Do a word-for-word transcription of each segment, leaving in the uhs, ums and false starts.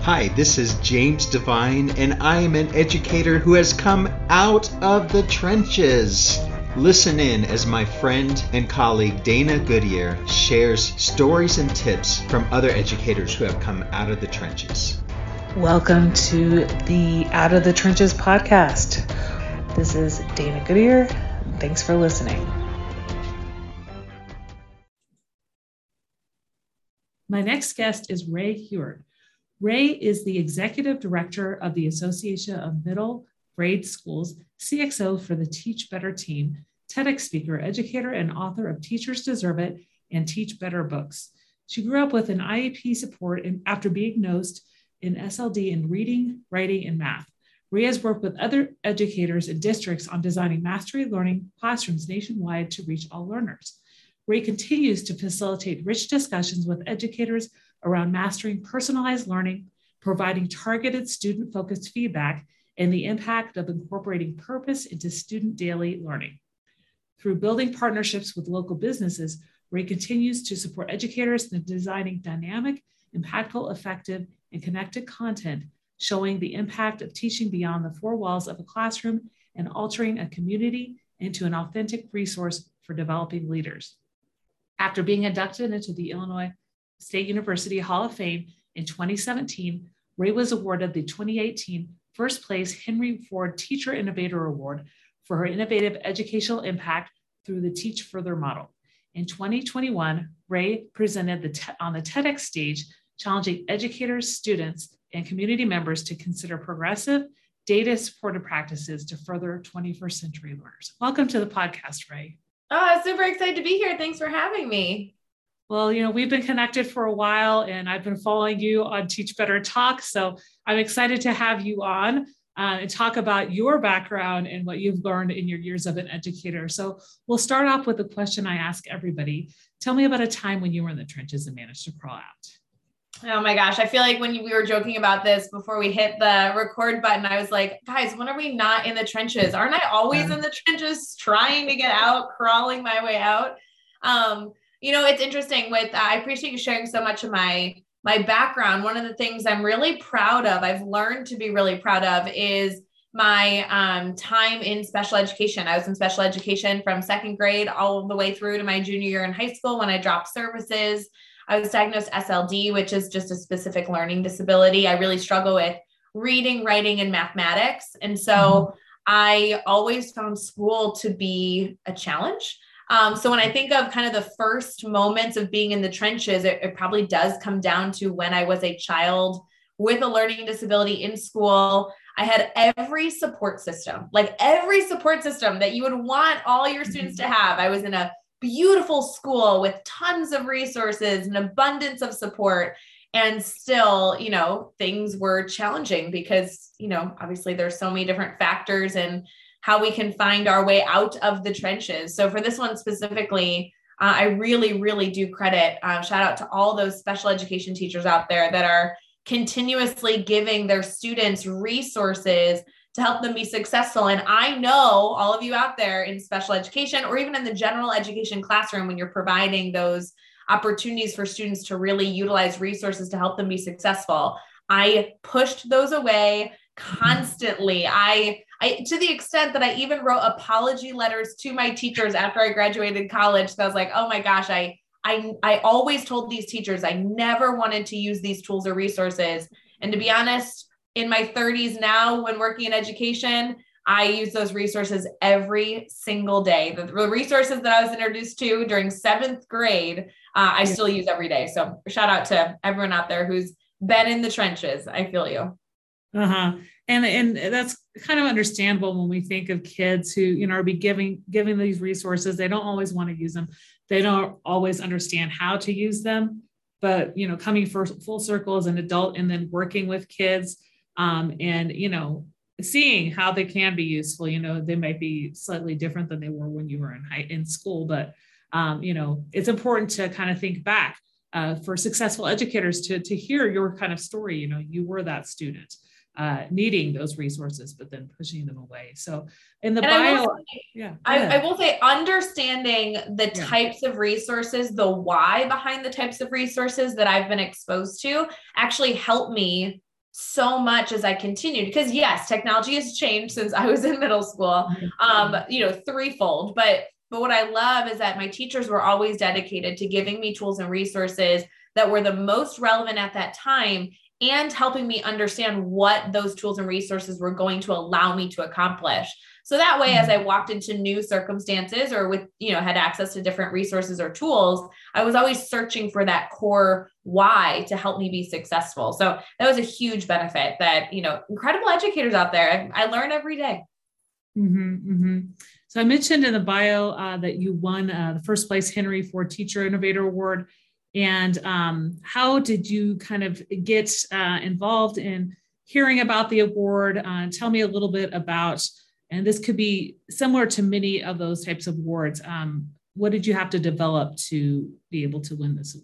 Hi, this is James Devine, and I am an educator who has come out of the trenches. Listen in as my friend and colleague Dana Goodyear shares stories and tips from other educators who have come out of the trenches. Welcome to the Out of the Trenches podcast. This is Dana Goodyear. Thanks for listening. My next guest is Ray Huard. Ray is the Executive Director of the Association of Middle Grade Schools, C X O for the Teach Better team, TEDx speaker, educator, and author of Teachers Deserve It and Teach Better books. She grew up with an I E P support and after being diagnosed in S L D in reading, writing, and math. Ray has worked with other educators and districts on designing mastery learning classrooms nationwide to reach all learners. Ray continues to facilitate rich discussions with educators around mastering personalized learning, providing targeted student-focused feedback, and the impact of incorporating purpose into student daily learning. Through building partnerships with local businesses, Ray continues to support educators in designing dynamic, impactful, effective, and connected content, showing the impact of teaching beyond the four walls of a classroom and altering a community into an authentic resource for developing leaders. After being inducted into the Illinois State University Hall of Fame in twenty seventeen, Ray was awarded the twenty eighteen First Place Henry Ford Teacher Innovator Award for her innovative educational impact through the Teach Further model. In twenty twenty-one, Ray presented the te- on the TEDx stage, challenging educators, students, and community members to consider progressive, data-supported practices to further twenty-first century learners. Welcome to the podcast, Ray. Oh, I'm super excited to be here. Thanks for having me. Well, you know, we've been connected for a while and I've been following you on Teach Better Talk. So I'm excited to have you on uh, and talk about your background and what you've learned in your years of an educator. So we'll start off with a question I ask everybody. Tell me about a time when you were in the trenches and managed to crawl out. Oh my gosh. I feel like when we were joking about this before we hit the record button, I was like, guys, when are we not in the trenches? Aren't I always yeah. in the trenches trying to get out, crawling my way out? Um, you know, it's interesting with, uh, I appreciate you sharing so much of my, my background. One of the things I'm really proud of, I've learned to be really proud of is my um, time in special education. I was in special education from second grade all the way through to my junior year in high school when I dropped services. I was diagnosed S L D, which is just a specific learning disability. I really struggle with reading, writing, and mathematics. And so mm-hmm. I always found school to be a challenge. Um, so when I think of kind of the first moments of being in the trenches, it, it probably does come down to when I was a child with a learning disability in school. I had every support system, like every support system that you would want all your students mm-hmm. to have. I was in a beautiful school with tons of resources and abundance of support. And still, you know, things were challenging because, you know, obviously there's so many different factors and how we can find our way out of the trenches. So for this one specifically, uh, I really, really do credit, uh, shout out to all those special education teachers out there that are continuously giving their students resources to help them be successful. And I know all of you out there in special education or even in the general education classroom, when you're providing those opportunities for students to really utilize resources to help them be successful, I pushed those away constantly. I, I, to the extent that I even wrote apology letters to my teachers after I graduated college. So I was like, oh my gosh, I, I, I always told these teachers I never wanted to use these tools or resources. And to be honest, in my thirties now, when working in education, I use those resources every single day. The, the resources that I was introduced to during seventh grade, uh, I still use every day. So shout out to everyone out there who's been in the trenches. I feel you. Uh-huh. And, and that's kind of understandable when we think of kids who, you know, are be giving, giving these resources. They don't always want to use them. They don't always understand how to use them, but, you know, coming for full circle as an adult and then working with kids um, and, you know, seeing how they can be useful. You know, they might be slightly different than they were when you were in high in school, but, um, you know, it's important to kind of think back uh, for successful educators to, to hear your kind of story. You know, you were that student. Uh, needing those resources, but then pushing them away. So in the and bio, I will say, yeah, I, I will say understanding the yeah. types of resources, the why behind the types of resources that I've been exposed to actually helped me so much as I continued, because yes, technology has changed since I was in middle school, um, you know, threefold, but, but what I love is that my teachers were always dedicated to giving me tools and resources that were the most relevant at that time, and helping me understand what those tools and resources were going to allow me to accomplish. So that way, as I walked into new circumstances or with, you know, had access to different resources or tools, I was always searching for that core why to help me be successful. So that was a huge benefit that, you know, incredible educators out there. I, I learn every day. Mm-hmm, mm-hmm. So I mentioned in the bio uh, that you won uh, the first place Henry Ford Teacher Innovator Award. And um, how did you kind of get uh, involved in hearing about the award? Uh, tell me a little bit about, and this could be similar to many of those types of awards. Um, what did you have to develop to be able to win this award?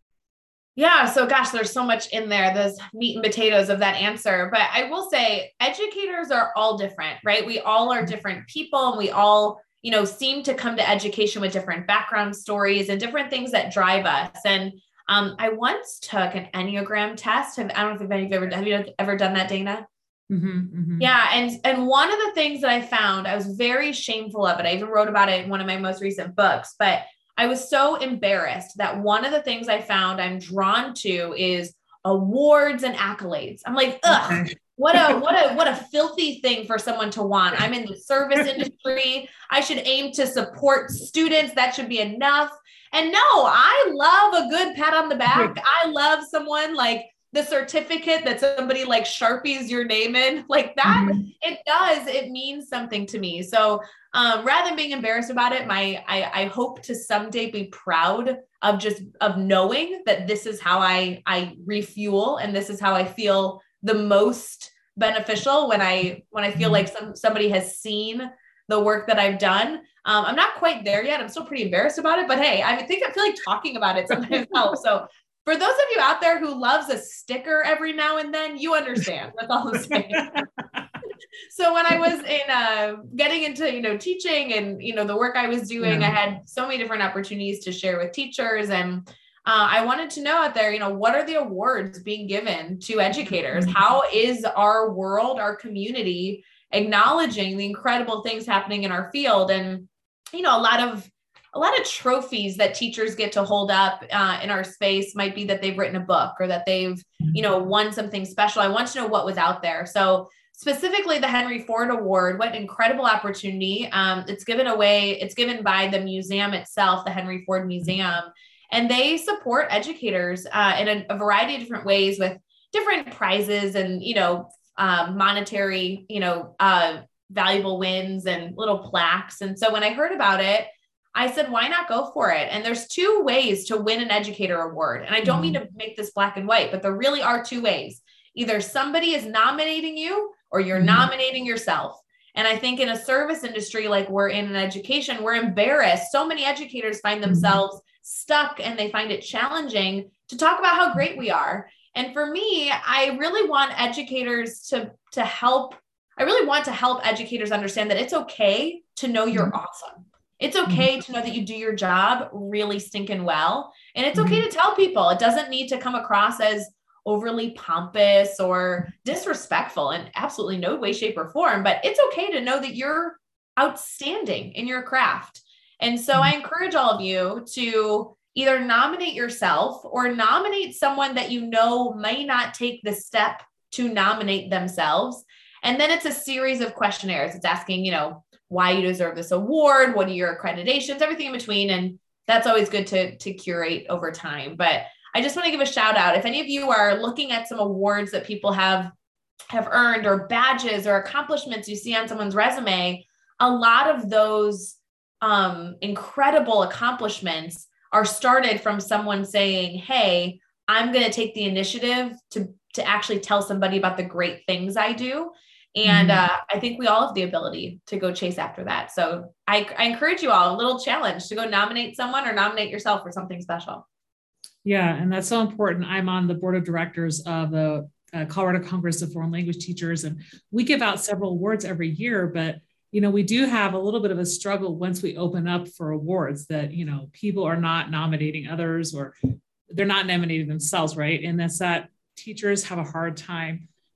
Yeah. So gosh, there's so much in there, those meat and potatoes of that answer. But I will say educators are all different, right? We all are different people, and we all, you know, seem to come to education with different background stories and different things that drive us. And um, I once took an Enneagram test. Have, I don't know if any of you ever, have you ever done that, Dana? Mm-hmm, mm-hmm. Yeah. And, and one of the things that I found, I was very shameful of it. I even wrote about it in one of my most recent books, but I was so embarrassed that one of the things I found I'm drawn to is awards and accolades. I'm like, ugh. Okay. What a, what a, what a filthy thing for someone to want. I'm in the service industry. I should aim to support students. That should be enough. And no, I love a good pat on the back. I love someone like the certificate that somebody like Sharpies your name in, like that. Mm-hmm. It does. It means something to me. So um, rather than being embarrassed about it, my, I, I hope to someday be proud of just, of knowing that this is how I, I refuel, and this is how I feel the most beneficial when I, when I feel like some, somebody has seen the work that I've done. Um, I'm not quite there yet. I'm still pretty embarrassed about it, but hey, I think I feel like talking about it sometimes helps. So for those of you out there who loves a sticker every now and then, you understand. That's all I'm saying. So when I was in uh, getting into, you know, teaching and, you know, the work I was doing, yeah. I had so many different opportunities to share with teachers. And Uh, I wanted to know out there, you know, what are the awards being given to educators? How is our world, our community acknowledging the incredible things happening in our field? And, you know, a lot of, a lot of trophies that teachers get to hold up uh, in our space might be that they've written a book or that they've, you know, won something special. I want to know what was out there. So specifically the Henry Ford Award, what an incredible opportunity. Um, it's given away, it's given by the museum itself, the Henry Ford Museum. And they support educators uh, in a, a variety of different ways with different prizes and, you know, uh, monetary, you know, uh, valuable wins and little plaques. And so when I heard about it, I said, why not go for it? And there's two ways to win an educator award. And I don't mean to make this black and white, but there really are two ways. Either somebody is nominating you or you're mm-hmm. nominating yourself. And I think in a service industry, like we're in an education, we're embarrassed. So many educators find themselves mm-hmm. stuck, and they find it challenging to talk about how great we are. And for me, I really want educators to, to help. I really want to help educators understand that it's okay to know you're mm-hmm. awesome. It's okay mm-hmm. to know that you do your job really stinking well. And it's okay mm-hmm. to tell people. It doesn't need to come across as overly pompous or disrespectful in absolutely no way, shape, or form, but it's okay to know that you're outstanding in your craft. And so I encourage all of you to either nominate yourself or nominate someone that you know may not take the step to nominate themselves. And then it's a series of questionnaires. It's asking, you know, why you deserve this award, what are your accreditations, everything in between. And that's always good to, to curate over time. But I just want to give a shout out. If any of you are looking at some awards that people have, have earned, or badges or accomplishments you see on someone's resume, a lot of those um, incredible accomplishments are started from someone saying, hey, I'm going to take the initiative to, to actually tell somebody about the great things I do. And mm-hmm. uh, I think we all have the ability to go chase after that. So I, I encourage you all, a little challenge to go nominate someone or nominate yourself for something special. Yeah, and that's so important. I'm on the board of directors of the uh, Colorado Congress of Foreign Language Teachers, and we give out several awards every year, but you know, we do have a little bit of a struggle once we open up for awards that, you know, people are not nominating others or they're not nominating themselves, right? And that's that teachers have a hard time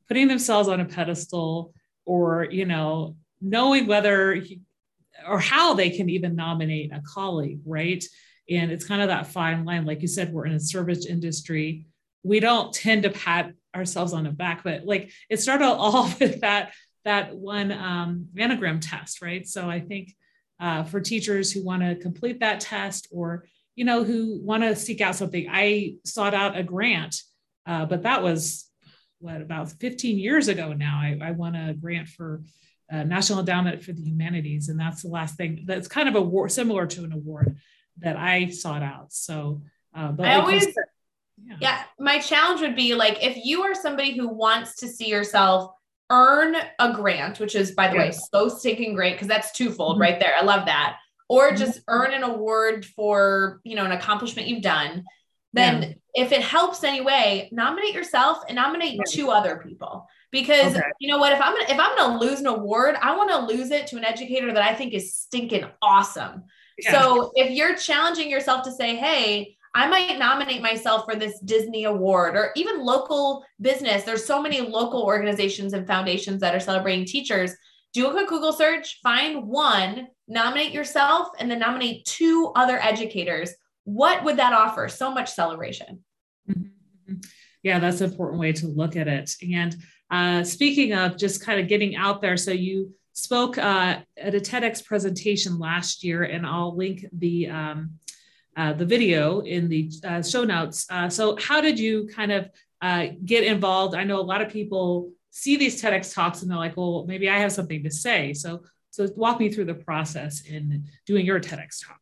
putting themselves on a pedestal, or, you know, knowing whether he, or how they can even nominate a colleague, right? And it's kind of that fine line. Like you said, we're in a service industry. We don't tend to pat ourselves on the back, but like it started all with that, that one um, anagram test, right? So I think uh, for teachers who want to complete that test, or, you know, who want to seek out something, I sought out a grant, uh, but that was what, about fifteen years ago now. I, I won a grant for uh, National Endowment for the Humanities. And that's the last thing that's kind of a war, similar to an award that I sought out. So, uh, but I like always, said, yeah. yeah, my challenge would be like, if you are somebody who wants to see yourself earn a grant, which is, by the yeah. way, so stinking great, because that's twofold mm-hmm. right there. I love that. Or just mm-hmm. earn an award for, you know, an accomplishment you've done. Then yeah. if it helps anyway, nominate yourself and nominate yeah. two other people. Because okay. you know what, if I'm gonna, if I'm going to lose an award, I want to lose it to an educator that I think is stinking awesome. Yeah. So if you're challenging yourself to say, hey, I might nominate myself for this Disney award, or even local business. There's so many local organizations and foundations that are celebrating teachers. Do a quick Google search, find one, nominate yourself, and then nominate two other educators. What would that offer? So much celebration. Mm-hmm. Yeah, that's an important way to look at it. And uh, speaking of just kind of getting out there, so you spoke uh, at a TEDx presentation last year, and I'll link the um, uh, the video in the uh, show notes. Uh, so how did you kind of uh, get involved? I know a lot of people see these TEDx talks and they're like, well, maybe I have something to say. So, so walk me through the process in doing your TEDx talk.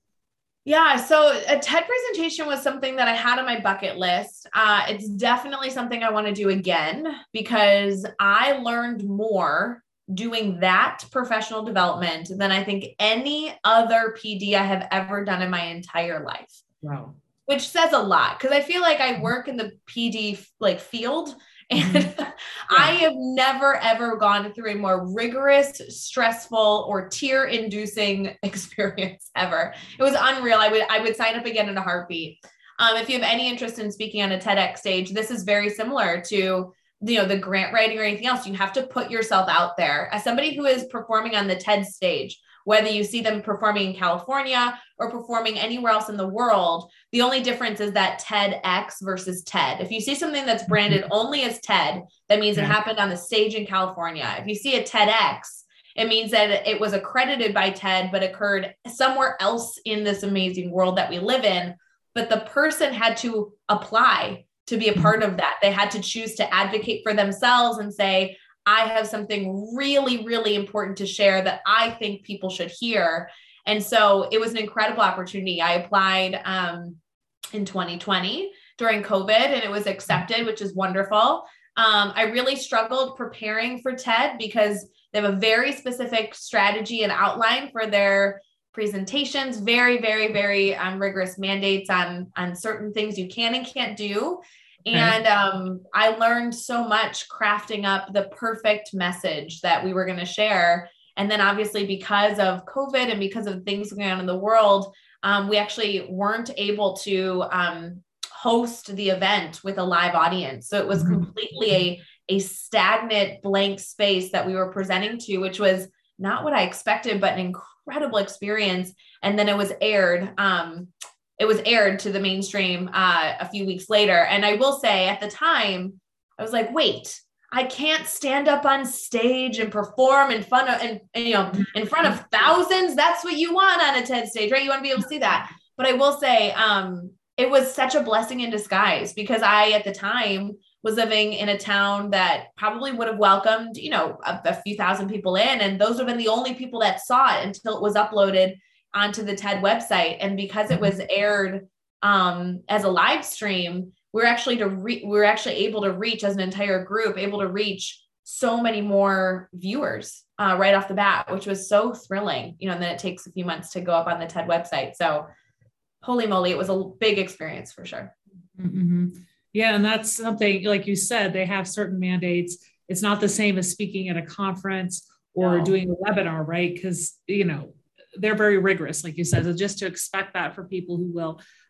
Yeah, so a TED presentation was something that I had on my bucket list. Uh, it's definitely something I want to do again, because I learned more doing that professional development than I think any other P D I have ever done in my entire life. Wow. Which says a lot, because I feel like I work in the P D like field, and mm-hmm. yeah. I have never, ever gone through a more rigorous, stressful, or tear-inducing experience ever. It was unreal. I would, I would sign up again in a heartbeat. Um, if you have any interest in speaking on a TEDx stage, this is very similar to, you know, the grant writing or anything else. You have to put yourself out there. As somebody who is performing on the TED stage, whether you see them performing in California or performing anywhere else in the world, the only difference is that TEDx versus TED. If you see something that's branded only as TED, that means it happened on the stage in California. If you see a TEDx, it means that it was accredited by TED, but occurred somewhere else in this amazing world that we live in. But the person had to apply to be a part of that. They had to choose to advocate for themselves and say, I have something really, really important to share that I think people should hear. And so it was an incredible opportunity. I applied um, in twenty twenty during COVID, and it was accepted, which is wonderful. Um, I really struggled preparing for TED because they have a very specific strategy and outline for their presentations, very, very, very um, rigorous mandates on, on certain things you can and can't do. And um, I learned so much crafting up the perfect message that we were going to share. And then obviously because of COVID and because of things going on in the world, um, we actually weren't able to um, host the event with a live audience. So it was completely a, a stagnant blank space that we were presenting to, which was not what I expected, but an incredible experience. And then it was aired. Um, It was aired to the mainstream uh, a few weeks later. And I will say at the time, I was like, wait, I can't stand up on stage and perform in front of, and, and, you know, in front of thousands. That's what you want on a TED stage, right? You want to be able to see that. But I will say um, it was such a blessing in disguise, because I, at the time, was living in a town that probably would have welcomed, you know, a, a few thousand people in. And those have been the only people that saw it until it was uploaded onto the TED website. And because it was aired um, as a live stream, we're actually to re- we're actually able to reach, as an entire group, able to reach so many more viewers uh, right off the bat, which was so thrilling, you know, and then it takes a few months to go up on the TED website. So holy moly, it was a big experience for sure. Mm-hmm. Yeah. And that's something, like you said, they have certain mandates. It's not the same as speaking at a conference or no. doing a webinar, right? Because, you know, they're very rigorous, like you said. So just to expect that for people who will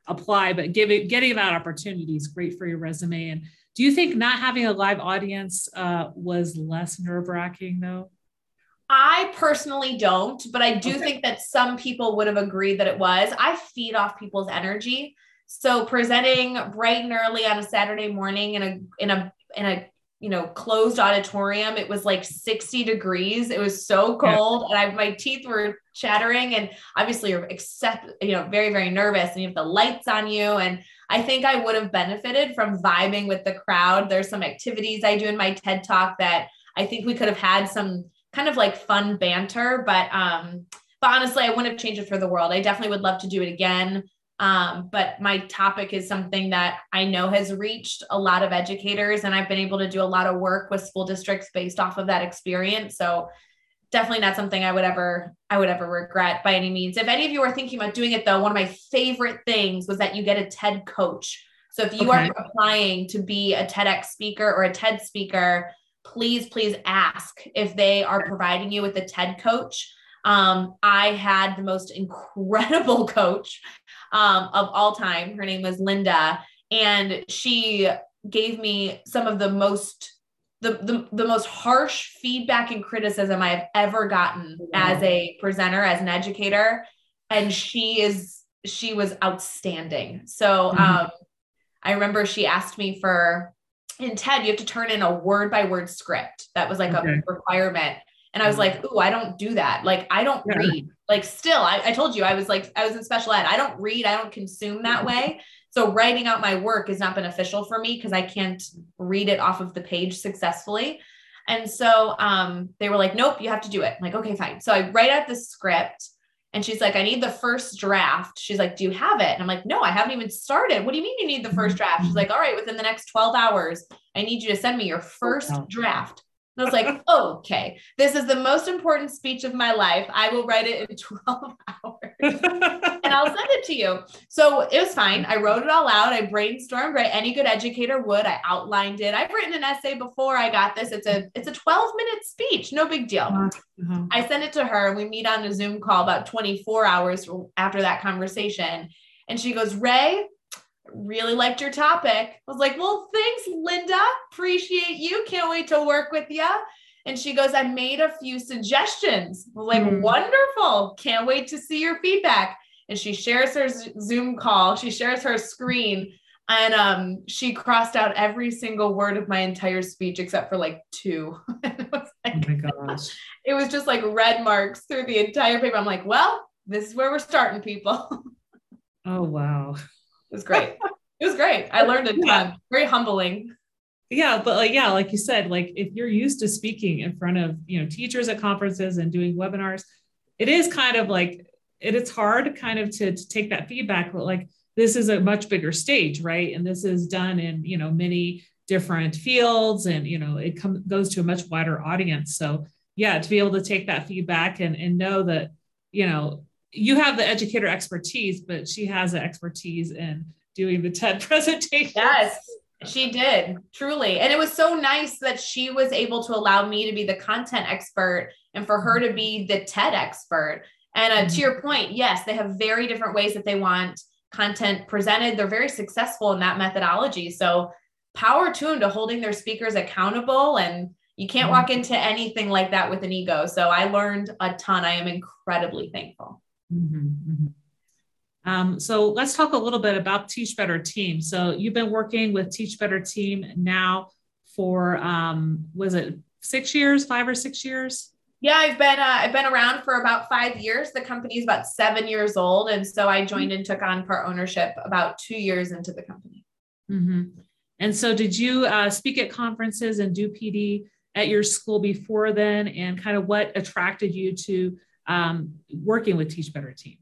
apply, but giving, getting that opportunity is great for your resume. And do you think not having a live audience uh, was less nerve-wracking though? I personally don't, but I do okay. think that some people would have agreed that it was. I feed off people's energy. So presenting bright and early on a Saturday morning in a, in a, in a, you know, closed auditorium, it was like sixty degrees. It was so cold yeah. and I, my teeth were chattering, and obviously you're except, you know, very, very nervous, and you have the lights on you. And I think I would have benefited from vibing with the crowd. There's some activities I do in my TED Talk that I think we could have had some kind of like fun banter, but, um, but honestly, I wouldn't have changed it for the world. I definitely would love to do it again. Um, but my topic is something that I know has reached a lot of educators, and I've been able to do a lot of work with school districts based off of that experience. So definitely not something I would ever, I would ever regret by any means. If any of you are thinking about doing it though, one of my favorite things was that you get a TED coach. So if you okay. are applying to be a TEDx speaker or a TED speaker, please, please ask if they are providing you with a TED coach. Um, I had the most incredible coach um, of all time. Her name was Linda, and she gave me some of the most, the, the, the most harsh feedback and criticism I have ever gotten as a presenter, as an educator. And she is, she was outstanding. So um, I remember she asked me for, in TED, you have to turn in a word by word script. That was like okay. a requirement. And I was like, ooh, I don't do that. Like, I don't yeah. read. Like still, I, I told you, I was like, I was in special ed. I don't read. I don't consume that way. So writing out my work is not beneficial for me because I can't read it off of the page successfully. And so um, they were like, nope, you have to do it. I'm like, okay, fine. So I write out the script, and she's like, I need the first draft. She's like, do you have it? And I'm like, no, I haven't even started. What do you mean you need the first draft? She's like, all right, within the next twelve hours, I need you to send me your first draft. And I was like, oh, okay, this is the most important speech of my life. I will write it in twelve hours and I'll send it to you. So it was fine. I wrote it all out. I brainstormed, right? Any good educator would. I outlined it. I've written an essay before. I got this. It's a, it's a twelve minute speech. No big deal. Uh-huh. I send it to her, and we meet on a Zoom call about twenty-four hours after that conversation. And she goes, Ray, really liked your topic. I was like, well, thanks, Linda. Appreciate you. Can't wait to work with you. And she goes, I made a few suggestions. I was like, mm. wonderful. Can't wait to see your feedback. And she shares her Zoom call. She shares her screen. And um, she crossed out every single word of my entire speech except for like two. It was like, oh my gosh. It was just like red marks through the entire paper. I'm like, well, this is where we're starting, people. Oh, wow. It was great. It was great. I learned a ton. Yeah. Very humbling. Yeah. But like, yeah, like you said, like if you're used to speaking in front of, you know, teachers at conferences and doing webinars, it is kind of like, it, it's hard kind of to, to take that feedback, but like, this is a much bigger stage, right? And this is done in, you know, many different fields, and, you know, it comes goes to a much wider audience. So yeah, to be able to take that feedback and, and know that, you know, you have the educator expertise, but she has the expertise in doing the TED presentation. Yes, she did, truly. And it was so nice that she was able to allow me to be the content expert and for her to be the TED expert. And uh, mm-hmm. to your point, yes, they have very different ways that they want content presented. They're very successful in that methodology. So power to them to holding their speakers accountable. And you can't mm-hmm. walk into anything like that with an ego. So I learned a ton. I am incredibly thankful. Mm-hmm, mm-hmm. Um, so let's talk a little bit about Teach Better Team. So you've been working with Teach Better Team now for, um, was it six years, five or six years? Yeah, I've been, uh, I've been around for about five years. The company is about seven years old. And so I joined and took on part ownership about two years into the company. Mm-hmm. And so did you uh, speak at conferences and do P D at your school before then? And kind of what attracted you to um, working with Teach Better Team?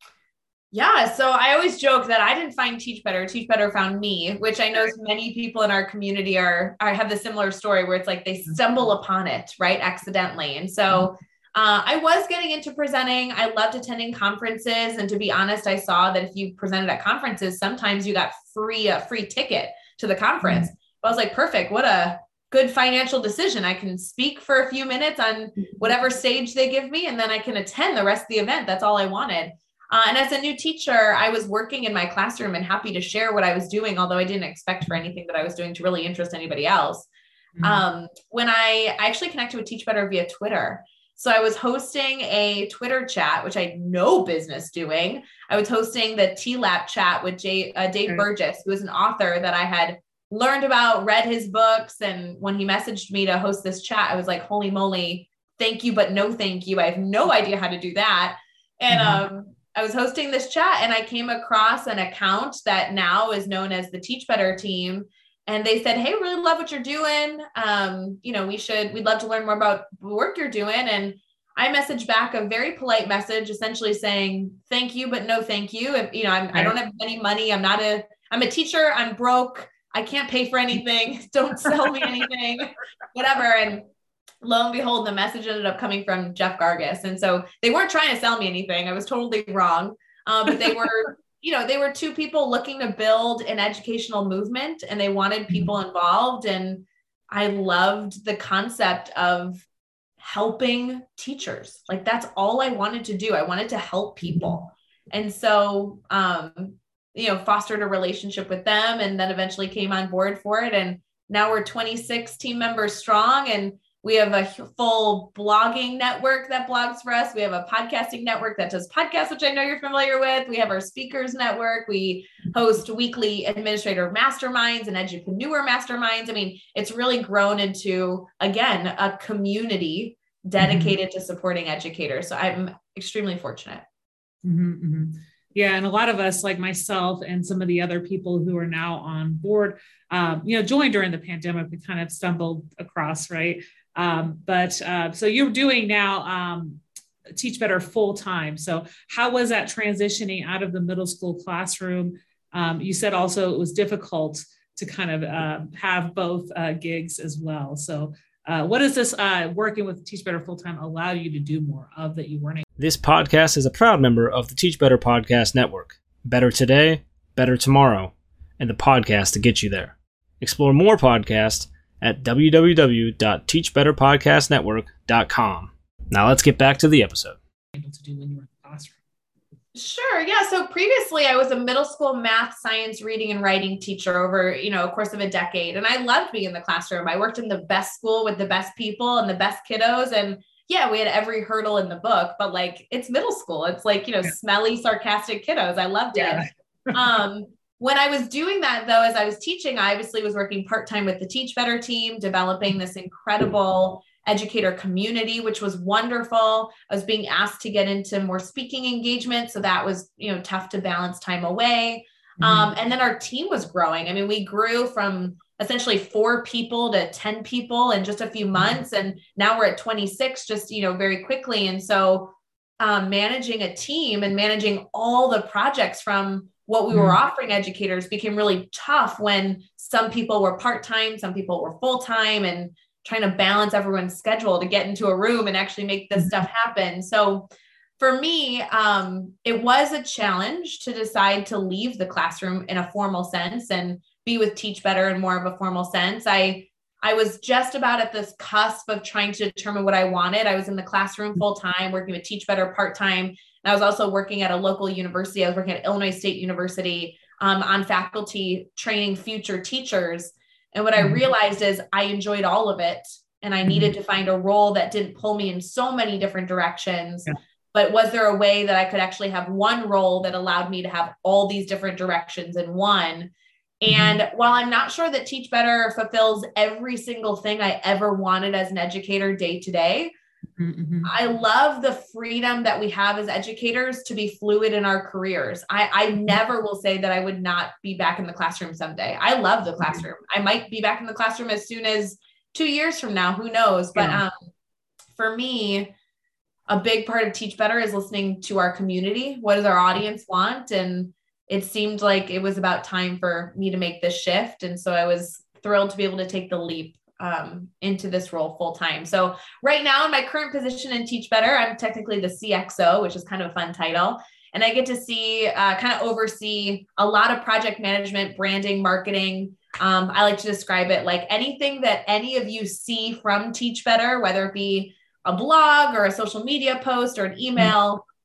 Yeah. So I always joke that I didn't find Teach Better. Teach Better found me, which I know many people in our community are, are have the similar story where it's like they stumble upon it, right? Accidentally. And so uh, I was getting into presenting. I loved attending conferences. And to be honest, I saw that if you presented at conferences, sometimes you got free, a free ticket to the conference. Mm-hmm. I was like, perfect. What a good financial decision. I can speak for a few minutes on whatever stage they give me, and then I can attend the rest of the event. That's all I wanted. Uh, and as a new teacher, I was working in my classroom and happy to share what I was doing, although I didn't expect for anything that I was doing to really interest anybody else. Mm-hmm. Um, when I, I actually connected with Teach Better via Twitter. So I was hosting a Twitter chat, which I had no business doing. I was hosting the T LAP chat with Jay, uh, Dave okay. Burgess, who is an author that I had learned about, read his books. And when he messaged me to host this chat, I was like, holy moly, thank you, but no thank you. I have no idea how to do that. And mm-hmm. um, I was hosting this chat and I came across an account that now is known as the Teach Better team. And they said, hey, really love what you're doing. Um, you know, we should, we'd love to learn more about the work you're doing. And I messaged back a very polite message, essentially saying, thank you, but no, thank you. If, you know, I'm, I don't have any money. I'm not a, I'm a teacher. I'm broke. I can't pay for anything. Don't sell me anything, whatever. And lo and behold, the message ended up coming from Jeff Gargas. And so they weren't trying to sell me anything. I was totally wrong. Uh, but they were, you know, they were two people looking to build an educational movement and they wanted people involved. And I loved the concept of helping teachers. Like that's all I wanted to do. I wanted to help people. And so, um, you know, fostered a relationship with them and then eventually came on board for it. And now we're twenty-six team members strong and we have a full blogging network that blogs for us. We have a podcasting network that does podcasts, which I know you're familiar with. We have our speakers network. We host weekly administrator masterminds and edupreneur masterminds. I mean, it's really grown into, again, a community dedicated mm-hmm. to supporting educators. So I'm extremely fortunate. Mm-hmm, mm-hmm. Yeah. And a lot of us, like myself and some of the other people who are now on board, um, you know, joined during the pandemic, we kind of stumbled across, right? Um, but uh, so you're doing now um, Teach Better full time. So how was that transitioning out of the middle school classroom? Um, you said also it was difficult to kind of uh, have both uh, gigs as well. So uh, what does this uh, working with Teach Better full time allow you to do more of that you weren't able? This podcast is a proud member of the Teach Better Podcast Network. Better today, better tomorrow, and the podcast to get you there. Explore more podcasts at w w w dot teach better podcast network dot com. Now let's get back to the episode. Able to do when you were in the classroom. Sure. Yeah. So previously I was a middle school math, science, reading, and writing teacher over, you know, a course of a decade. And I loved being in the classroom. I worked in the best school with the best people and the best kiddos. And yeah, we had every hurdle in the book, but like it's middle school. It's like, you know, yeah. smelly, sarcastic kiddos. I loved yeah. it. um, When I was doing that, though, as I was teaching, I obviously was working part-time with the Teach Better team, developing this incredible educator community, which was wonderful. I was being asked to get into more speaking engagement. So that was, you know, tough to balance time away. Mm-hmm. Um, and then our team was growing. I mean, we grew from essentially four people to ten people in just a few months. And now we're at twenty-six, just, you know, very quickly. And so um, managing a team and managing all the projects from what we were offering educators became really tough when some people were part-time, some people were full-time, and trying to balance everyone's schedule to get into a room and actually make this stuff happen. So for me, um, it was a challenge to decide to leave the classroom in a formal sense and be with Teach Better in more of a formal sense. I, I was just about at this cusp of trying to determine what I wanted. I was in the classroom full-time, working with Teach Better part-time. And I was also working at a local university. I was working at Illinois State University um, on faculty training future teachers. And what I realized is I enjoyed all of it. And I needed to find a role that didn't pull me in so many different directions. Yeah. But was there a way that I could actually have one role that allowed me to have all these different directions in one? And mm-hmm. while I'm not sure that Teach Better fulfills every single thing I ever wanted as an educator day to day, mm-hmm. I love the freedom that we have as educators to be fluid in our careers. I, I never will say that I would not be back in the classroom someday. I love the classroom. I might be back in the classroom as soon as two years from now, who knows? But yeah. um, for me, a big part of Teach Better is listening to our community. What does our audience want? And it seemed like it was about time for me to make this shift. And so I was thrilled to be able to take the leap um, into this role full time. So right now in my current position in Teach Better, I'm technically the C X O, which is kind of a fun title. And I get to see, uh, kind of oversee a lot of project management, branding, marketing. Um, I like to describe it like anything that any of you see from Teach Better, whether it be a blog or a social media post or an email,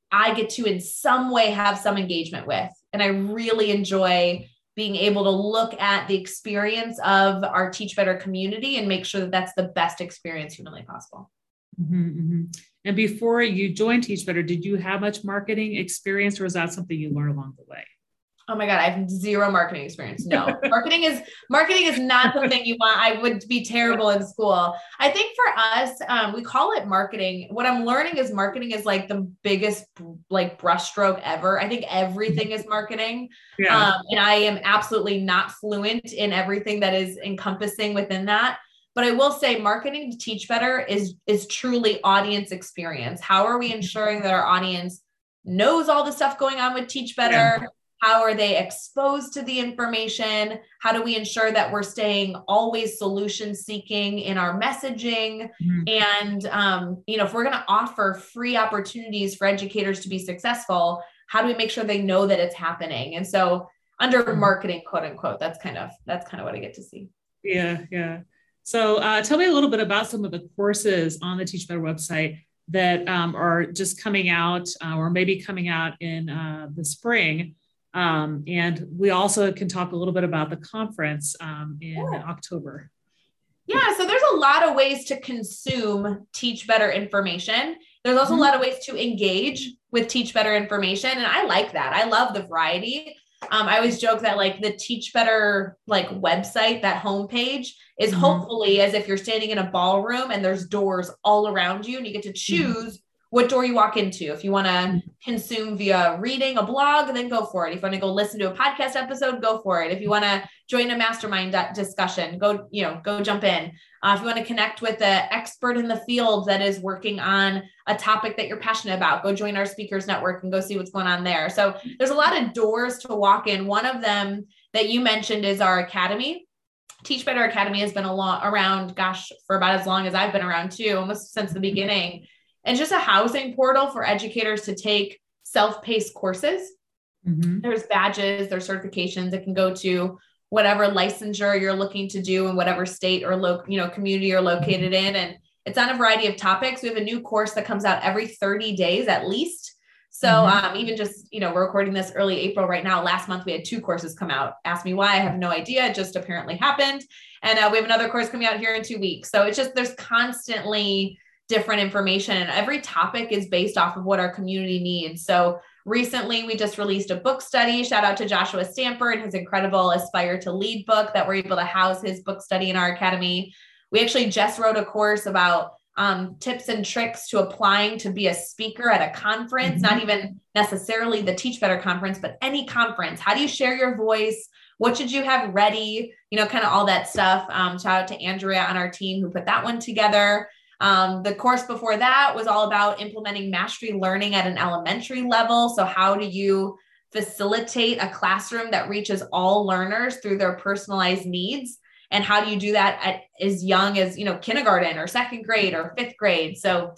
I get to in some way have some engagement with. And I really enjoy being able to look at the experience of our Teach Better community and make sure that that's the best experience humanly possible. Mm-hmm, mm-hmm. And before you joined Teach Better, did you have much marketing experience, or was that something you learned along the way? Oh my God, I have zero marketing experience. No, marketing is marketing is not something you want. I would be terrible in school. I think for us, um, we call it marketing. What I'm learning is marketing is like the biggest like brushstroke ever. I think everything is marketing. Yeah. Um, and I am absolutely not fluent in everything that is encompassing within that. But I will say marketing to Teach Better is, is truly audience experience. How are we ensuring that our audience knows all the stuff going on with Teach Better? Yeah. How are they exposed to the information? How do we ensure that we're staying always solution seeking in our messaging? Mm-hmm. And, um, you know, if we're going to offer free opportunities for educators to be successful, how do we make sure they know that it's happening? And so under mm-hmm. marketing, quote unquote, that's kind of, that's kind of what I get to see. Yeah. Yeah. So uh, tell me a little bit about some of the courses on the Teach Better website that um, are just coming out uh, or maybe coming out in uh, the spring. Um, and we also can talk a little bit about the conference um, in yeah. October. Yeah, so there's a lot of ways to consume Teach Better information. There's also mm-hmm. a lot of ways to engage with Teach Better information. And I like that. I love the variety. Um, I always joke that like the Teach Better like website, that homepage is mm-hmm. hopefully as if you're standing in a ballroom and there's doors all around you and you get to choose mm-hmm. what door you walk into. If you want to consume via reading a blog, then go for it. If you want to go listen to a podcast episode, go for it. If you want to join a mastermind discussion, go, you know, go jump in. Uh, if you want to connect with an expert in the field that is working on a topic that you're passionate about, go join our speakers network and go see what's going on there. So there's a lot of doors to walk in. One of them that you mentioned is our academy. Teach Better Academy has been a lot around, gosh, for about as long as I've been around too, almost since the beginning. And just a housing portal for educators to take self-paced courses. Mm-hmm. There's badges, there's certifications that can go to whatever licensure you're looking to do in whatever state or lo- you know, community you're located in. And it's on a variety of topics. We have a new course that comes out every thirty days at least. So mm-hmm. um, even just, you know, we're recording this early April right now. Last month, we had two courses come out. Ask me why, I have no idea. It just apparently happened. And uh, we have another course coming out here in two weeks. So it's just, there's constantly different information, and every topic is based off of what our community needs. So recently we just released a book study. Shout out to Joshua Stamper and his incredible Aspire to Lead book that we're able to house his book study in our academy. We actually just wrote a course about um, tips and tricks to applying to be a speaker at a conference, mm-hmm. not even necessarily the Teach Better conference, but any conference. How do you share your voice? What should you have ready? You know, kind of all that stuff. Um, shout out to Andrea on our team who put that one together. Um, the course before that was all about implementing mastery learning at an elementary level. So how do you facilitate a classroom that reaches all learners through their personalized needs? And how do you do that at as young as, you know, kindergarten or second grade or fifth grade? So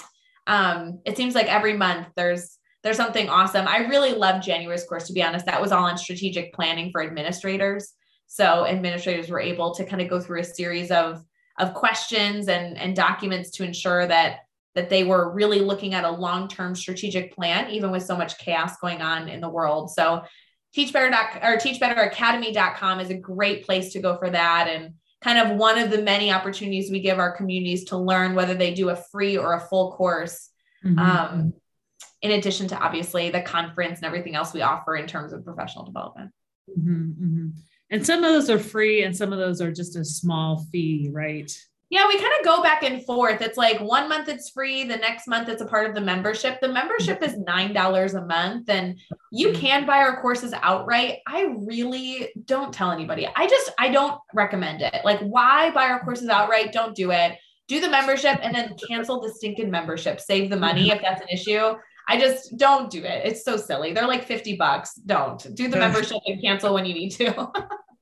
um, it seems like every month there's there's something awesome. I really love January's course, to be honest. That was all on strategic planning for administrators. So administrators were able to kind of go through a series of of questions and, and documents to ensure that, that they were really looking at a long-term strategic plan, even with so much chaos going on in the world. So Teach Better or Teach Better Academy dot com is a great place to go for that. And kind of one of the many opportunities we give our communities to learn whether they do a free or a full course. Mm-hmm. Um, in addition to obviously the conference and everything else we offer in terms of professional development. Mm-hmm, mm-hmm. And some of those are free and some of those are just a small fee, right? Yeah, we kind of go back and forth. It's like one month it's free. The next month it's a part of the membership. The membership is nine dollars a month and you can buy our courses outright. I really don't tell anybody. I just, I don't recommend it. Like, why buy our courses outright? Don't do it. Do the membership and then cancel the stinking membership. Save the money if that's an issue. I just don't do it. It's so silly. They're like fifty bucks. Don't do the membership and cancel when you need to.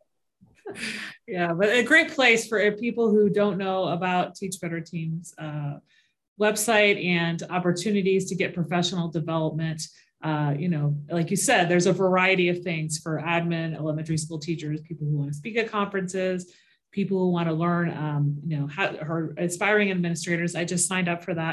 Yeah, but a great place for people who don't know about Teach Better Team's uh, website and opportunities to get professional development. Uh, you know, like you said, there's a variety of things for admin, elementary school teachers, people who want to speak at conferences, people who want to learn, um, you know, how, or aspiring administrators. I just signed up for that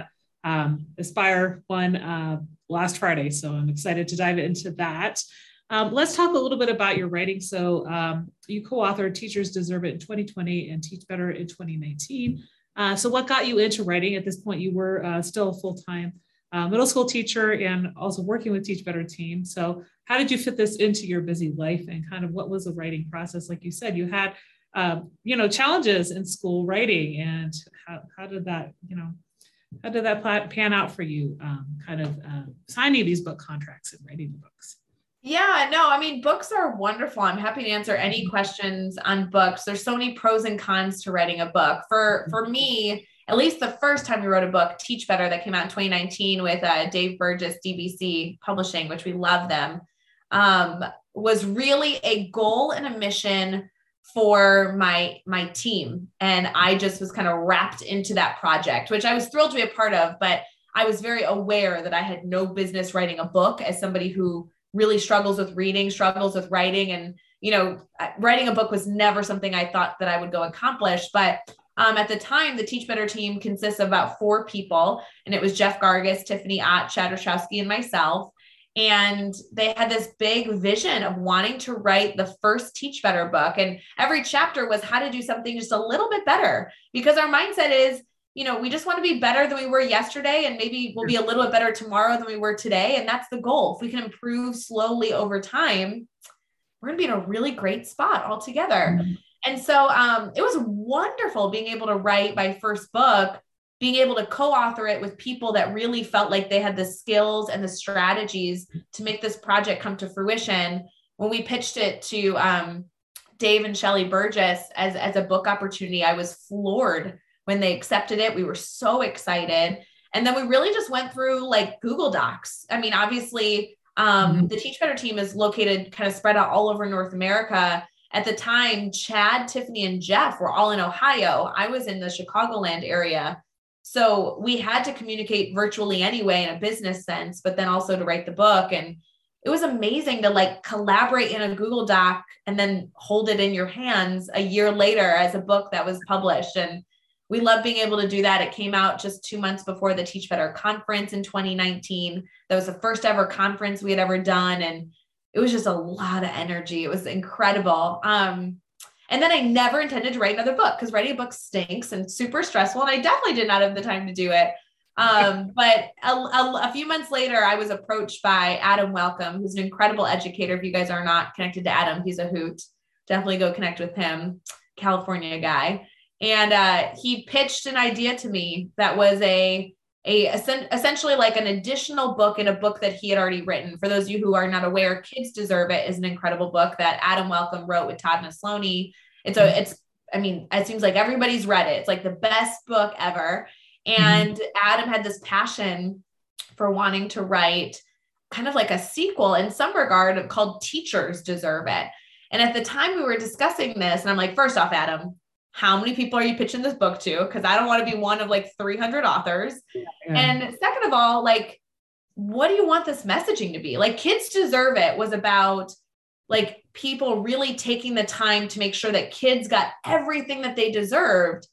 Um, Aspire won uh, last Friday, so I'm excited to dive into that. Um, let's talk a little bit about your writing. So um, you co-authored Teachers Deserve It in twenty twenty and Teach Better in twenty nineteen. Uh, so what got you into writing? At this point, you were uh, still a full-time uh, middle school teacher and also working with Teach Better team. So how did you fit this into your busy life, and kind of what was the writing process? Like you said, you had, uh, you know, challenges in school writing, and how, how did that, you know, how did that pan out for you, um, kind of uh, signing these book contracts and writing the books? Yeah, no, I mean, books are wonderful. I'm happy to answer any questions on books. There's so many pros and cons to writing a book. For, for me, at least the first time we wrote a book, Teach Better, that came out in twenty nineteen with uh, Dave Burgess, D B C Publishing, which we love them, um, was really a goal and a mission for my, my team. And I just was kind of wrapped into that project, which I was thrilled to be a part of, but I was very aware that I had no business writing a book as somebody who really struggles with reading, struggles with writing. And, you know, writing a book was never something I thought that I would go accomplish. But um, at the time, the Teach Better team consists of about four people. And it was Jeff Gargas, Tiffany Ott, Chad Rashowski, and myself. And they had this big vision of wanting to write the first Teach Better book. And every chapter was how to do something just a little bit better, because our mindset is, you know, we just want to be better than we were yesterday, and maybe we'll be a little bit better tomorrow than we were today. And that's the goal. If we can improve slowly over time, we're going to be in a really great spot altogether. Mm-hmm. And so um, it was wonderful being able to write my first book, being able to co-author it with people that really felt like they had the skills and the strategies to make this project come to fruition. When we pitched it to um, Dave and Shelley Burgess as, as a book opportunity, I was floored when they accepted it. We were so excited. And then we really just went through like Google Docs. I mean, obviously um, mm-hmm. the Teach Better team is located kind of spread out all over North America. At the time, Chad, Tiffany, and Jeff were all in Ohio. I was in the Chicagoland area. So we had to communicate virtually anyway in a business sense, but then also to write the book. And it was amazing to like collaborate in a Google Doc and then hold it in your hands a year later as a book that was published. And we love being able to do that. It came out just two months before the Teach Better conference in twenty nineteen. That was the first ever conference we had ever done. And it was just a lot of energy. It was incredible. Um, and then I never intended to write another book, because writing a book stinks and super stressful. And I definitely did not have the time to do it. Um, but a, a, a few months later, I was approached by Adam Welcome, who's an incredible educator. If you guys are not connected to Adam, he's a hoot. Definitely go connect with him, California guy. And uh, he pitched an idea to me that was a, a essentially like an additional book in a book that he had already written. For those of you who are not aware, Kids Deserve It is an incredible book that Adam Welcome wrote with Todd Neslony. It's a, it's, I mean, it seems like everybody's read it. It's like the best book ever. And mm-hmm. Adam had this passion for wanting to write kind of like a sequel in some regard called Teachers Deserve It. And at the time we were discussing this, and I'm like, first off, Adam, how many people are you pitching this book to? Because I don't want to be one of like three hundred authors. Yeah. And second of all, like, what do you want this messaging to be? Like, Kids Deserve It was about like people really taking the time to make sure that kids got everything that they deserved.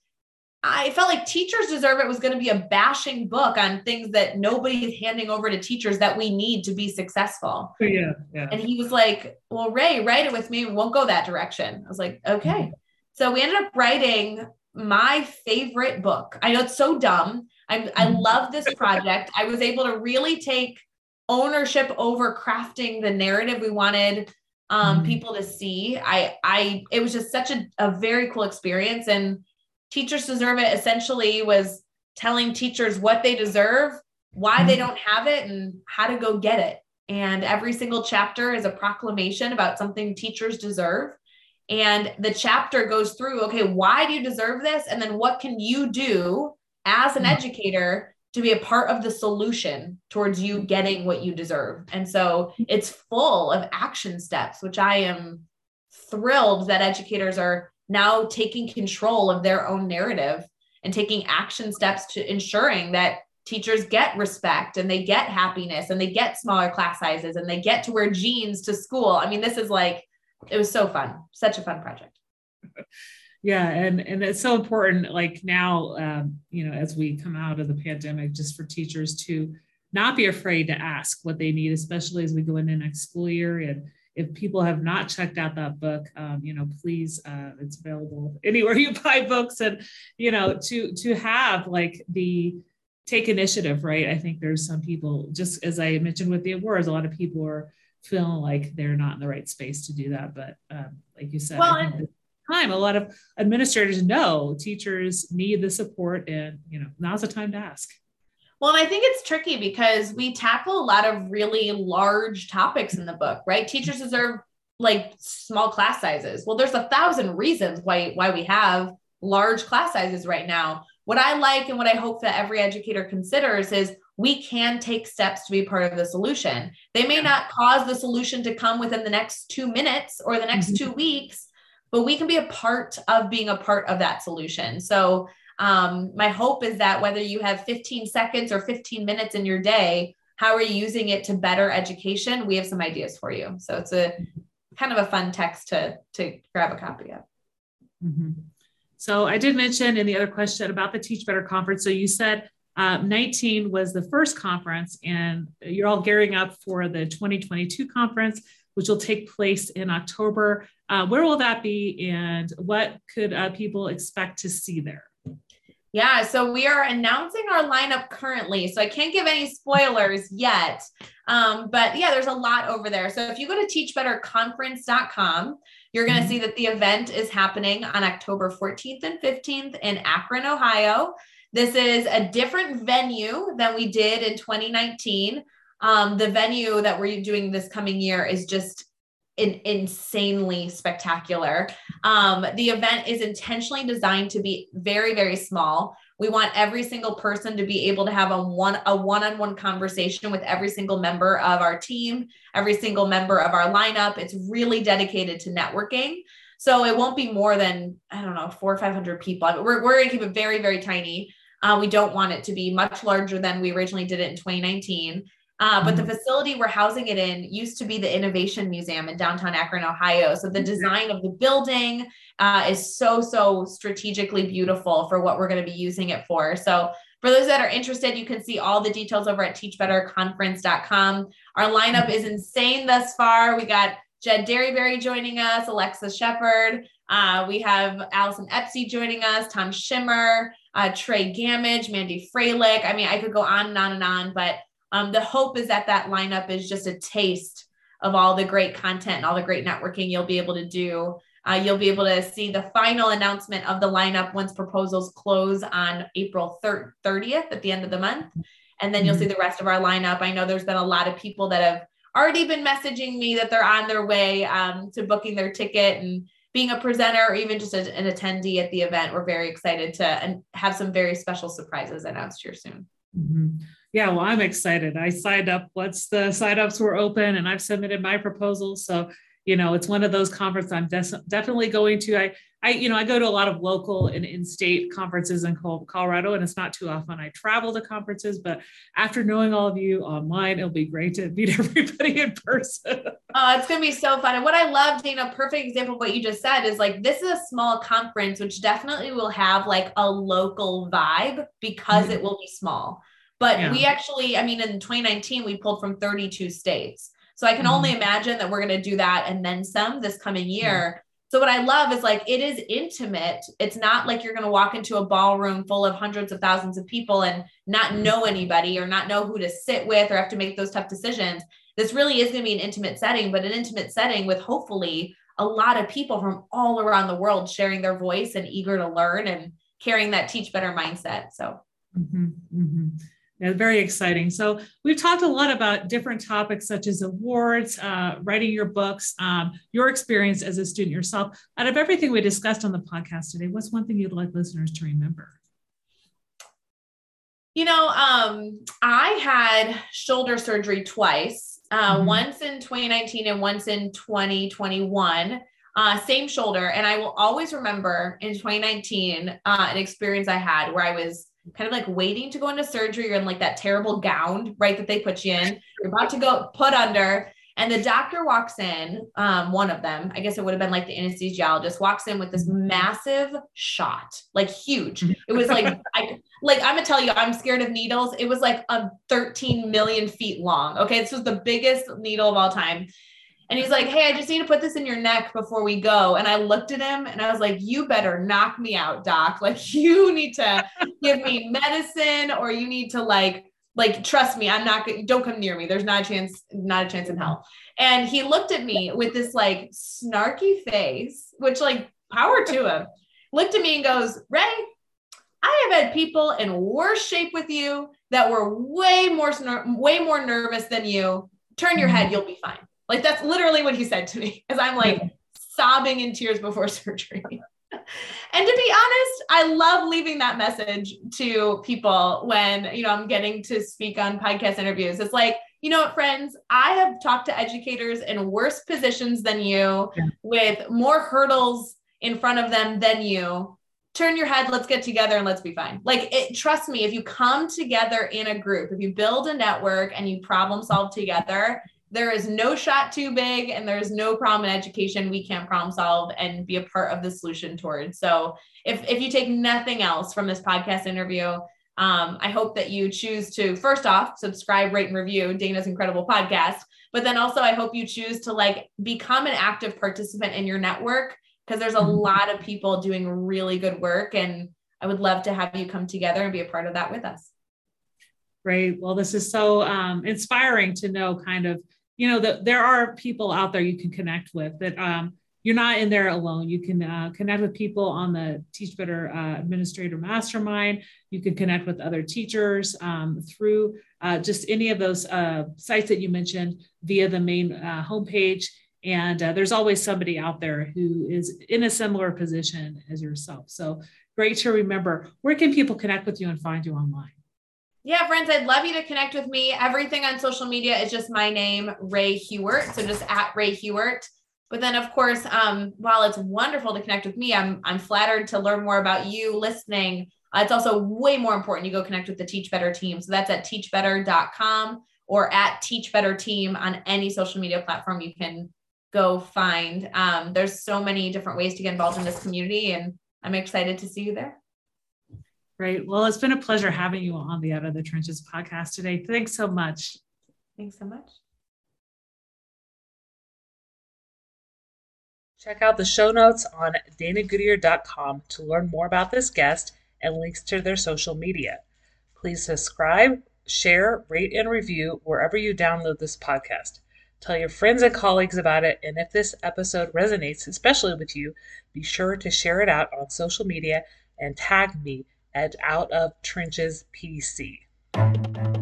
I felt like Teachers Deserve It was going to be a bashing book on things that nobody's handing over to teachers that we need to be successful. Yeah, yeah. And he was like, well, Ray, write it with me. We won't go that direction. I was like, okay. Mm-hmm. So we ended up writing my favorite book. I know it's so dumb. I, I love this project. I was able to really take ownership over crafting the narrative we wanted um, mm-hmm. people to see. I, I, it was just such a, a very cool experience. And Teachers Deserve It essentially was telling teachers what they deserve, why mm-hmm. they don't have it, and how to go get it. And every single chapter is a proclamation about something teachers deserve. And the chapter goes through, okay, why do you deserve this? And then what can you do as an educator to be a part of the solution towards you getting what you deserve? And so it's full of action steps, which I am thrilled that educators are now taking control of their own narrative and taking action steps to ensuring that teachers get respect and they get happiness and they get smaller class sizes and they get to wear jeans to school. I mean, this is like, it was so fun. Such a fun project. Yeah, and and it's so important. Like now, um, you know, as we come out of the pandemic, just for teachers to not be afraid to ask what they need, especially as we go into next school year. And if people have not checked out that book, um, you know, please, uh, it's available anywhere you buy books. And you know, to to have like the take initiative, right? I think there's some people, just as I mentioned with the awards, a lot of people are feeling like they're not in the right space to do that. But um, like you said, well, I think time a lot of administrators know teachers need the support, and you know, now's the time to ask. Well, and I think it's tricky because we tackle a lot of really large topics in the book, right? Teachers deserve like small class sizes. Well, there's a thousand reasons why why we have large class sizes right now. What I like and what I hope that every educator considers is we can take steps to be part of the solution. They may not cause the solution to come within the next two minutes or the next mm-hmm. two weeks, but we can be a part of being a part of that solution. So um, my hope is that whether you have fifteen seconds or fifteen minutes in your day, how are you using it to better education? We have some ideas for you. So it's a kind of a fun text to, to grab a copy of. Mm-hmm. So I did mention in the other question about the Teach Better conference. So you said uh, nineteen was the first conference, and you're all gearing up for the twenty twenty-two conference, which will take place in October. Uh, where will that be, and what could uh, people expect to see there? Yeah, so we are announcing our lineup currently, so I can't give any spoilers yet, um, but yeah, there's a lot over there. So if you go to teach better conference dot com, you're going to mm-hmm. see that the event is happening on October fourteenth and fifteenth in Akron, Ohio. This is a different venue than we did in twenty nineteen. Um, the venue that we're doing this coming year is just in, insanely spectacular. Um, the event is intentionally designed to be very, very small. We want every single person to be able to have a one, a one-on-one conversation with every single member of our team, every single member of our lineup. It's really dedicated to networking. So it won't be more than, I don't know, four or five hundred people. I mean, we're, we're going to keep it very, very tiny. Uh, we don't want it to be much larger than we originally did it in twenty nineteen. Uh, but the facility we're housing it in used to be the Innovation Museum in downtown Akron, Ohio. So the design of the building uh, is so, so strategically beautiful for what we're going to be using it for. So for those that are interested, you can see all the details over at teach better conference dot com. Our lineup is insane thus far. We got Jed Derryberry joining us, Alexa Shepard. Uh, we have Allison Epsey joining us, Tom Schimmer, uh, Trey Gamage, Mandy Freilich. I mean, I could go on and on and on, but Um, the hope is that that lineup is just a taste of all the great content and all the great networking you'll be able to do. Uh, you'll be able to see the final announcement of the lineup once proposals close on April thirtieth at the end of the month. And then you'll see the rest of our lineup. I know there's been a lot of people that have already been messaging me that they're on their way um, to booking their ticket and being a presenter or even just a, an attendee at the event. We're very excited to and have some very special surprises announced here soon. Mm-hmm. Yeah, well, I'm excited. I signed up once the signups were open, and I've submitted my proposal. So, you know, it's one of those conferences I'm des- definitely going to. I, I, you know, I go to a lot of local and in-state conferences in Colorado, and it's not too often I travel to conferences. But after knowing all of you online, it'll be great to meet everybody in person. Oh, it's going to be so fun. And what I love, Dana, a perfect example of what you just said is like, this is a small conference, which definitely will have like a local vibe because mm-hmm. it will be small. But yeah. we actually, I mean, in twenty nineteen, we pulled from thirty-two states. So I can mm-hmm. only imagine that we're going to do that and then some this coming year. Mm-hmm. So what I love is like, it is intimate. It's not like you're going to walk into a ballroom full of hundreds of thousands of people and not know anybody or not know who to sit with or have to make those tough decisions. This really is going to be an intimate setting, but an intimate setting with hopefully a lot of people from all around the world sharing their voice and eager to learn and carrying that Teach Better mindset. So. Mm-hmm, mm-hmm. Yeah, very exciting. So we've talked a lot about different topics such as awards, uh, writing your books, um, your experience as a student yourself. Out of everything we discussed on the podcast today, what's one thing you'd like listeners to remember? You know, um, I had shoulder surgery twice, uh, mm-hmm. once in twenty nineteen and once in twenty twenty-one. Uh, same shoulder. And I will always remember in twenty nineteen, uh, an experience I had where I was kind of like waiting to go into surgery. You're in like that terrible gown, right, that they put you in. You're about to go put under. And the doctor walks in, um, one of them, I guess it would have been like the anesthesiologist, walks in with this massive shot, like huge. It was like, I, like, I'm gonna tell you, I'm scared of needles. It was like a thirteen million feet long. Okay. This was the biggest needle of all time. And he's like, hey, I just need to put this in your neck before we go. And I looked at him and I was like, you better knock me out, doc. Like, you need to give me medicine, or you need to like, like, trust me, I'm not going, don't come near me. There's not a chance, not a chance in hell. And he looked at me with this like snarky face, which like power to him, looked at me and goes, Ray, I have had people in worse shape with you that were way more, way more nervous than you. Turn your head, you'll be fine. Like, that's literally what he said to me, as I'm like sobbing in tears before surgery. And to be honest, I love leaving that message to people when, you know, I'm getting to speak on podcast interviews. It's like, you know what, friends, I have talked to educators in worse positions than you, yeah, with more hurdles in front of them than you. Turn your head, let's get together and let's be fine. Like, it, trust me, if you come together in a group, if you build a network and you problem solve together, there is no shot too big, and there's no problem in education we can't problem solve and be a part of the solution towards. So if, if you take nothing else from this podcast interview, um, I hope that you choose to, first off, subscribe, rate, and review Dana's incredible podcast. But then also, I hope you choose to like become an active participant in your network, because there's a mm-hmm. lot of people doing really good work. And I would love to have you come together and be a part of that with us. Great. Well, this is so um, inspiring to know kind of, you know, that there are people out there you can connect with, that um, you're not in there alone. You can uh, connect with people on the Teach Better uh, Administrator Mastermind. You can connect with other teachers um, through uh, just any of those uh, sites that you mentioned via the main uh, homepage. And uh, there's always somebody out there who is in a similar position as yourself. So great to remember. Where can people connect with you and find you online? Yeah, friends, I'd love you to connect with me. Everything on social media is just my name, Ray Hughart. So just at Ray Hughart. But then, of course, um, while it's wonderful to connect with me, I'm, I'm flattered to learn more about you listening. Uh, it's also way more important you go connect with the Teach Better team. So that's at teach better dot com or at Teach Better Team on any social media platform you can go find. Um, there's so many different ways to get involved in this community, and I'm excited to see you there. Great. Well, it's been a pleasure having you on the Out of the Trenches podcast today. Thanks so much. Thanks so much. Check out the show notes on dana goodyear dot com to learn more about this guest and links to their social media. Please subscribe, share, rate, and review wherever you download this podcast. Tell your friends and colleagues about it, and if this episode resonates, especially with you, be sure to share it out on social media and tag me at Out of Trenches P C.